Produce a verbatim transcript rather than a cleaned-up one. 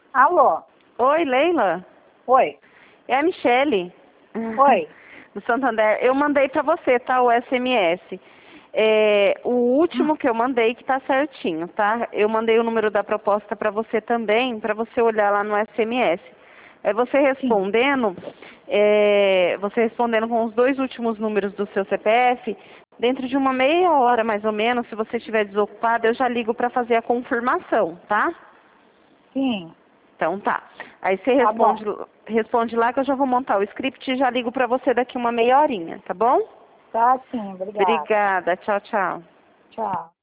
Alô? Oi, Leila. Oi. É a Michele. Oi. Do Santander. Eu mandei pra você, tá? O S M S. É, o último que eu mandei que tá certinho, tá? Eu mandei o número da proposta pra você também, pra você olhar lá no S M S. É você Sim. respondendo, é, você respondendo com os dois últimos números do seu C P F, dentro de uma meia hora mais ou menos, se você estiver desocupado, eu já ligo pra fazer a confirmação, tá? Sim. Então tá. Aí você Tá bom. responde, responde lá que eu já vou montar o script e já ligo pra você daqui uma meia horinha, tá bom? Tá sim, obrigada. Obrigada. Tchau, tchau. Tchau.